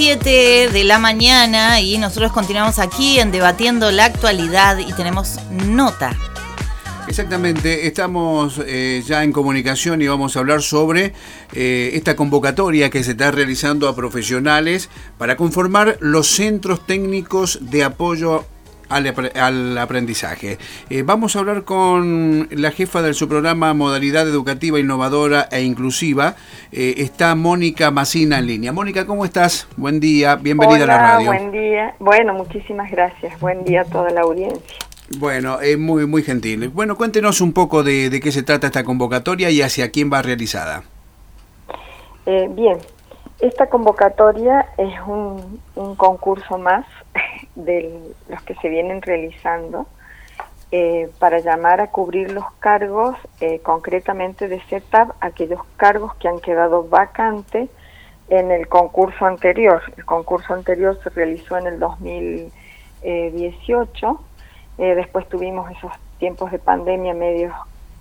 7 de la mañana y nosotros continuamos aquí en Debatiendo la Actualidad y tenemos nota. Exactamente, estamos ya en comunicación y vamos a hablar sobre esta convocatoria que se está realizando a profesionales para conformar los centros técnicos de apoyo al aprendizaje. Vamos a hablar con la jefa del subprograma Modalidad Educativa Innovadora e Inclusiva. Está Mónica Macina en línea. Mónica, ¿cómo estás? Buen día, bienvenida. Hola, a la radio. Buen día. Bueno, muchísimas gracias. Buen día a toda la audiencia. Bueno, muy gentil. Bueno, cuéntenos un poco de qué se trata esta convocatoria y hacia quién va realizada. Bien, esta convocatoria es un concurso más de los que se vienen realizando para llamar a cubrir los cargos, concretamente de CETAP, aquellos cargos que han quedado vacantes en el concurso anterior. El concurso anterior se realizó en el 2018. Después tuvimos esos tiempos de pandemia medios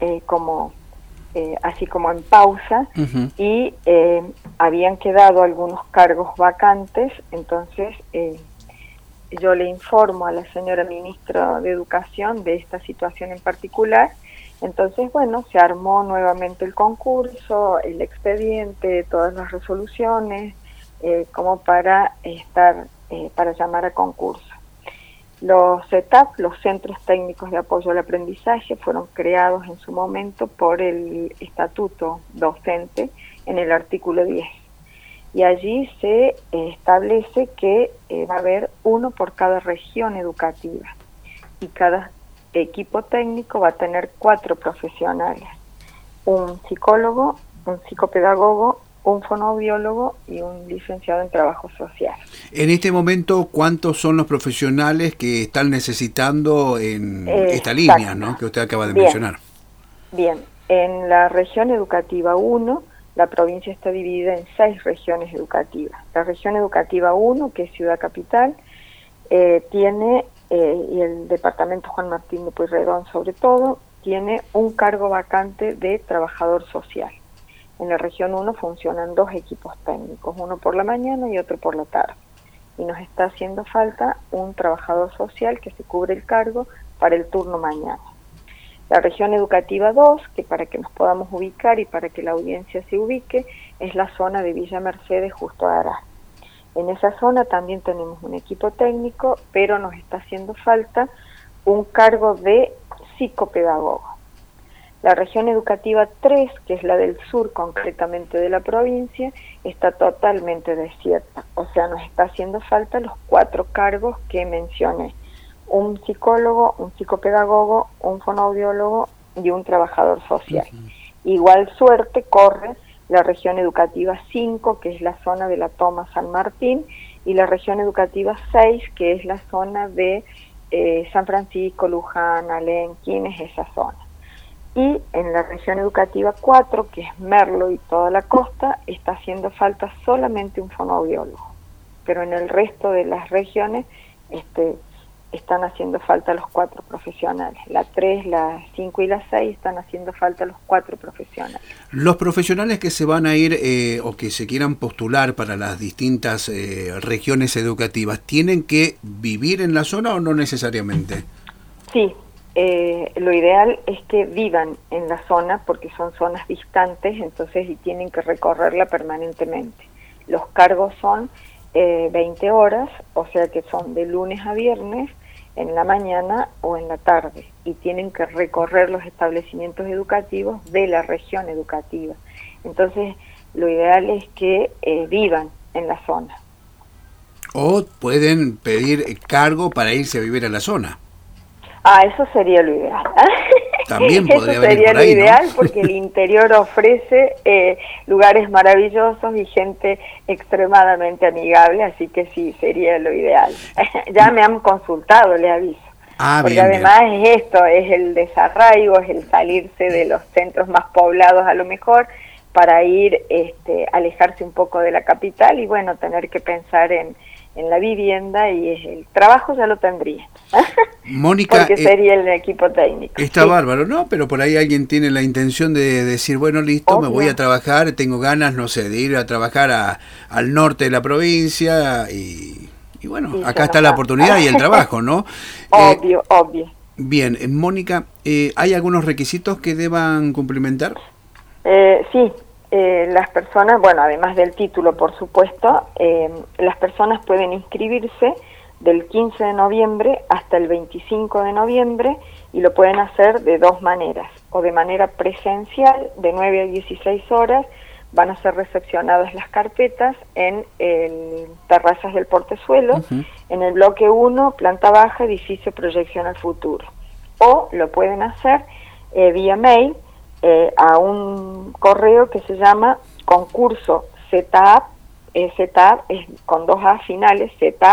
así como en pausa, y habían quedado algunos cargos vacantes. Entonces yo le informo a la señora ministra de Educación de esta situación en particular. Entonces, bueno, se armó nuevamente el concurso, el expediente, todas las resoluciones, como para llamar a concurso. Los CETAP, los Centros Técnicos de Apoyo al Aprendizaje, fueron creados en su momento por el Estatuto Docente en el artículo 10. Y allí se establece que va a haber uno por cada región educativa. Y cada equipo técnico va a tener 4 profesionales: un psicólogo, un psicopedagogo, un fonoaudiólogo y un licenciado en trabajo social. En este momento, ¿cuántos son los profesionales que están necesitando en esta línea, ¿no?, que usted acaba de mencionar? Bien, en la región educativa 1, la provincia está dividida en 6 regiones educativas. La región educativa 1, que es Ciudad Capital, tiene, y el departamento Juan Martín de Pueyrredón sobre todo, tiene un cargo vacante de trabajador social. En la región 1 funcionan 2 equipos técnicos, uno por la mañana y otro por la tarde. Y nos está haciendo falta un trabajador social que se cubre el cargo para el turno mañana. La región educativa 2, que para que nos podamos ubicar y para que la audiencia se ubique, es la zona de Villa Mercedes, justo a Aras. En esa zona también tenemos un equipo técnico, pero nos está haciendo falta un cargo de psicopedagogo. La región educativa 3, que es la del sur concretamente de la provincia, está totalmente desierta. O sea, nos está haciendo falta los 4 cargos que mencioné: un psicólogo, un psicopedagogo, un fonoaudiólogo y un trabajador social. Igual suerte corre la región educativa 5, que es la zona de la Toma San Martín, y la región educativa 6, que es la zona de San Francisco, Luján, Alén, Quines, esa zona. Y en la región educativa 4, que es Merlo y toda la costa, está haciendo falta solamente un fonoaudiólogo. Pero en el resto de las regiones están haciendo falta los 4 profesionales. La 3, la 5 y la 6 están haciendo falta los 4 profesionales. Los profesionales que se van a ir o que se quieran postular para las distintas regiones educativas, ¿tienen que vivir en la zona o no necesariamente? Sí. Lo ideal es que vivan en la zona porque son zonas distantes, entonces y tienen que recorrerla permanentemente. Los cargos son 20 horas, o sea que son de lunes a viernes, en la mañana o en la tarde, y tienen que recorrer los establecimientos educativos de la región educativa. Entonces, lo ideal es que vivan en la zona. O pueden pedir cargo para irse a vivir a la zona. Eso sería lo ideal. También podría Eso sería por ahí, lo ideal, ¿no? Porque el interior ofrece lugares maravillosos y gente extremadamente amigable, así que sí, sería lo ideal. Ya me han consultado, le aviso. Porque bien, además es esto, es el desarraigo, es el salirse de los centros más poblados a lo mejor, para ir, alejarse un poco de la capital y bueno, tener que pensar en la vivienda, y el trabajo ya lo tendría. Mónica, porque sería el equipo técnico. Está bárbaro, ¿no? Pero por ahí alguien tiene la intención de decir, bueno, listo, me voy a trabajar, tengo ganas, no sé, de ir a trabajar al norte de la provincia y bueno, acá está la oportunidad y el trabajo, ¿no? Obvio. Bien, Mónica, ¿hay algunos requisitos que deban cumplimentar? Sí, las personas, bueno, además del título, por supuesto, las personas pueden inscribirse del 15 de noviembre hasta el 25 de noviembre y lo pueden hacer de dos maneras, o de manera presencial, de 9 a 16 horas, van a ser recepcionadas las carpetas en Terrazas del Portezuelo, en el bloque 1, planta baja, edificio Proyección al Futuro. O lo pueden hacer vía mail a un correo que se llama concurso ZAP, ZAP es con 2 A finales,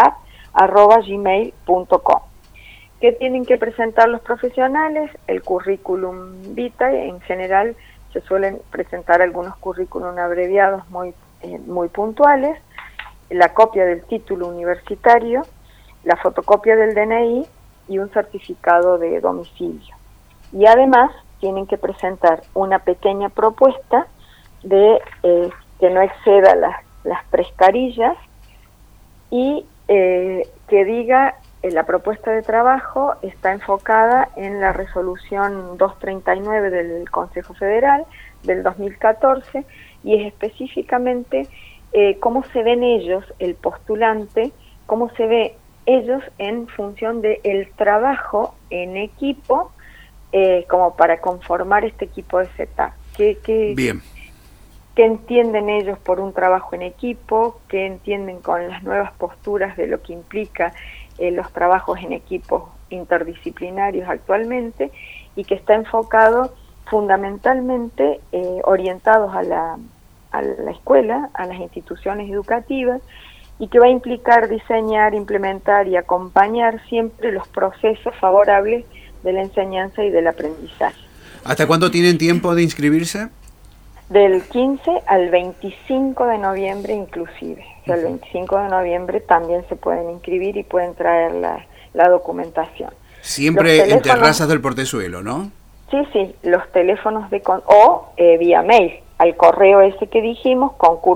ZAP@gmail.com. ¿Qué tienen que presentar los profesionales? El currículum vitae. En general se suelen presentar algunos currículum abreviados muy puntuales, la copia del título universitario, la fotocopia del DNI y un certificado de domicilio. Y además tienen que presentar una pequeña propuesta de que no exceda las 3 carillas y que diga la propuesta de trabajo está enfocada en la resolución 239 del Consejo Federal del 2014 y es específicamente cómo se ven ellos, el postulante, cómo se ve ellos en función del trabajo en equipo como para conformar este equipo de ZAP. Bien. ¿Qué entienden ellos por un trabajo en equipo? ¿Qué entienden con las nuevas posturas de lo que implica los trabajos en equipos interdisciplinarios actualmente? Y que está enfocado fundamentalmente orientados a la escuela, a las instituciones educativas, y que va a implicar diseñar, implementar y acompañar siempre los procesos favorables de la enseñanza y del aprendizaje. ¿Hasta cuándo tienen tiempo de inscribirse? Del 15 al 25 de noviembre inclusive. O sea, el 25 de noviembre también se pueden inscribir y pueden traer la documentación. Siempre en Terrazas del Portezuelo, ¿no? Sí, los teléfonos vía mail, al correo ese que dijimos,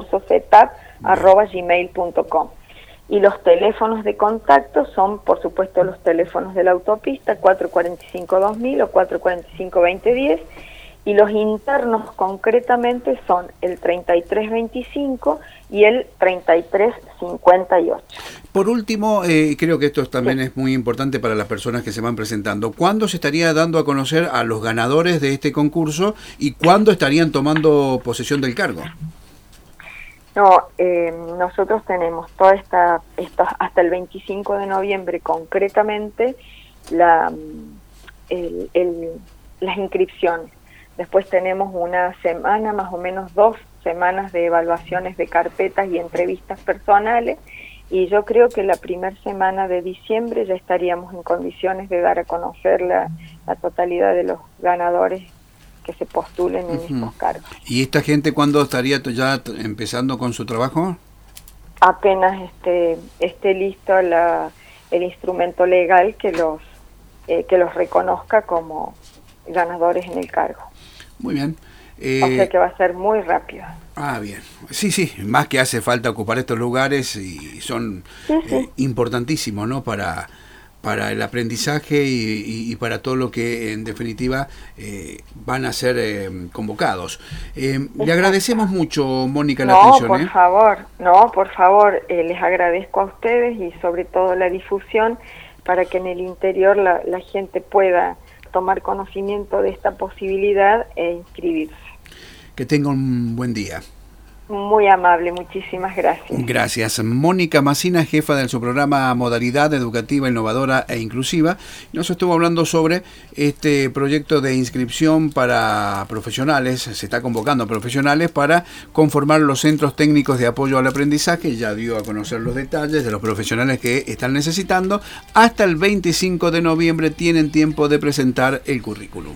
concurso@gmail.com. Y los teléfonos de contacto son, por supuesto, los teléfonos de la autopista, 445-2000 o 445-2010, y los internos concretamente son el 3325 y el 3358. Por último, creo que esto también es muy importante para las personas que se van presentando. ¿Cuándo se estaría dando a conocer a los ganadores de este concurso y cuándo estarían tomando posesión del cargo? No, nosotros tenemos toda esta hasta el 25 de noviembre concretamente las inscripciones. Después tenemos una semana, más o menos 2 semanas de evaluaciones de carpetas y entrevistas personales, y yo creo que la primera semana de diciembre ya estaríamos en condiciones de dar a conocer la totalidad de los ganadores que se postulen en estos cargos. ¿Y esta gente cuándo estaría ya empezando con su trabajo? Apenas esté listo el instrumento legal que los reconozca como ganadores en el cargo. Muy bien. O sea que va a ser muy rápido. Ah, bien. Sí, más que hace falta ocupar estos lugares y son importantísimos, ¿no? Para el aprendizaje y para todo lo que en definitiva van a ser convocados. Le agradecemos mucho, Mónica, la atención. Por favor, les agradezco a ustedes y sobre todo la difusión para que en el interior la gente pueda tomar conocimiento de esta posibilidad e inscribirse. Que tenga un buen día. Muy amable, muchísimas gracias. Gracias. Mónica Macina, jefa de su programa Modalidad Educativa Innovadora e Inclusiva, nos estuvo hablando sobre este proyecto de inscripción para profesionales. Se está convocando a profesionales para conformar los centros técnicos de apoyo al aprendizaje. Ya dio a conocer los detalles de los profesionales que están necesitando. Hasta el 25 de noviembre tienen tiempo de presentar el currículum.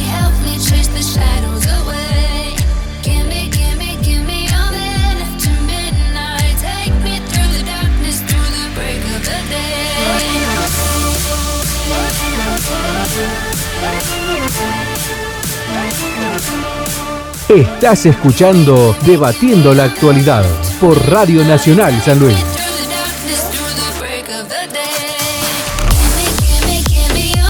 Chase the shadows away. Give me your man after me. Estás escuchando Debatiendo la Actualidad por Radio Nacional San Luis.